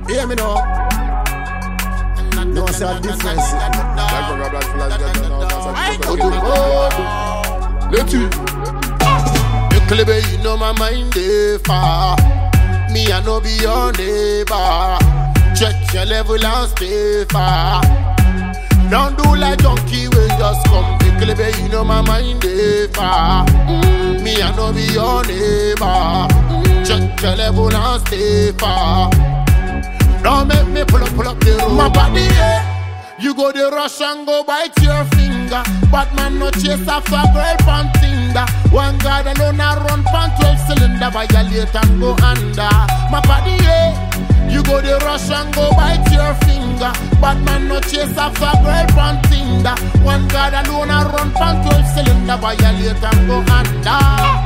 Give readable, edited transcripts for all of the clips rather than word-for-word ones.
Hear me now. No one say a difference. Let's see. Baby, you know my mind is far. Me, I know be your neighbor. Check your level and stay far. Don't do like junkie, we just come. Baby, you know my mind is far. Me, I know be your neighbor. Check your level and stay far. Don't make me pull up the road. My body, yeah. You go the rush and go bite your finger. But man no chase after girl pan Tinder. One God alone a run pan 12 cylinder. Violate and go under. My body, yeah. You go the rush and go bite your finger. But man no chase after girl pan Tinder. One God alone a run pan 12 cylinder. Violate and go under.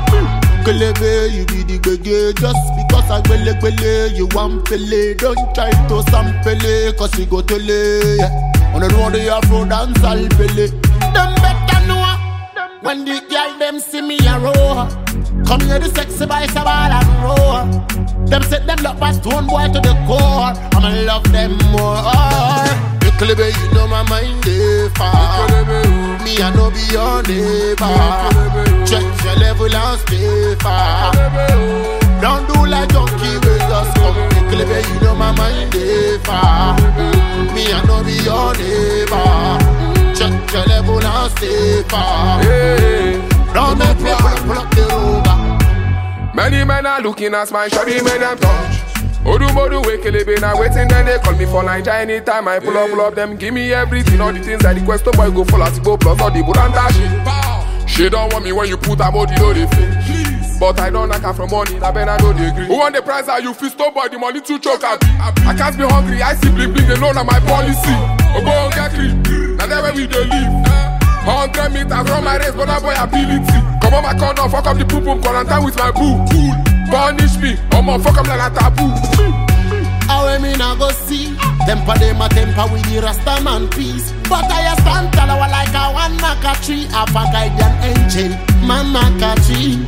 Kelebe, you be the gege. Just because I gwele, you want pele. Don't try to sample, cause you go to lay. On the road, you afro dance, I'll pele. Them better know when the girl them see me a row. Come here, the sexy boy, Sabal and roll. Them set them look past one boy to the core. I'ma love them more. Kelebe, you know my mind is far. Me, I know be your neighbor. Check your level and stay far. Don't do like junkie, we just come. Kelebe, you know my mind is far. Me, I know be your neighbor. Check your level and stay far. Don't make me pull up the rover. Many men are looking at my shabby men and touch. Odu wake Kelebe now waiting, then they call me for Niger. Anytime I pull up them, give me everything, all the things that the question boy go for Latigo plus all the Buranta shit. She don't want me when you put her body on the face. But I don't like her from money, I better know the agree. Who want the price are you fist up boy, the money too choke at me. I can't be hungry, I see bling bling, they know that my policy. Obo get clean, now that's where we dey live. 100 meters from my race, but that boy ability. Come on my corner, fuck up the poop quarantine with my boo. Cool. Punish me, I'ma fuck up like a taboo. How me nah go see temper them a temper with the Rastaman piece. But I stand tall like a one maca tree. Have a guardian angel, man maca tree.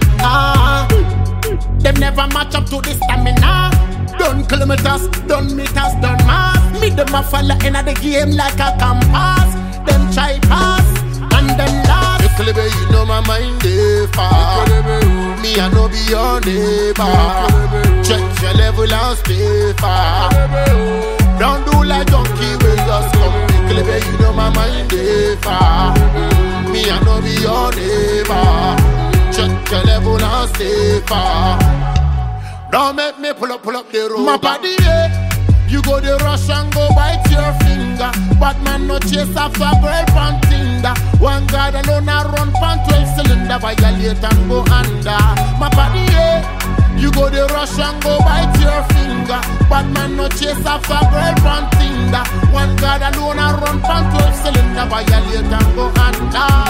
Them never match up to the stamina. Done kilometers, done meters, done miles. Me them a follow in the game like a compass. Them try pass and them last. Kelebe, you know my mind is far. Me, I know be your neighbor. Check your level and stay far. Don't do like junkie, we just come. Kelebe, you know my mind is far. Me, I know be your neighbor. Check your level and stay far. Don't make me pull up the road. My body, yeah. You go the rush and go bite your finger. But man no chase after girl pan Tinder. One God alone a run pan 12 cylinder. Violate and go under. My body, yeah. You go the rush and go bite your finger. But man no chase after girl pan Tinder. One God alone a run pan 12 cylinder. Violate and go under.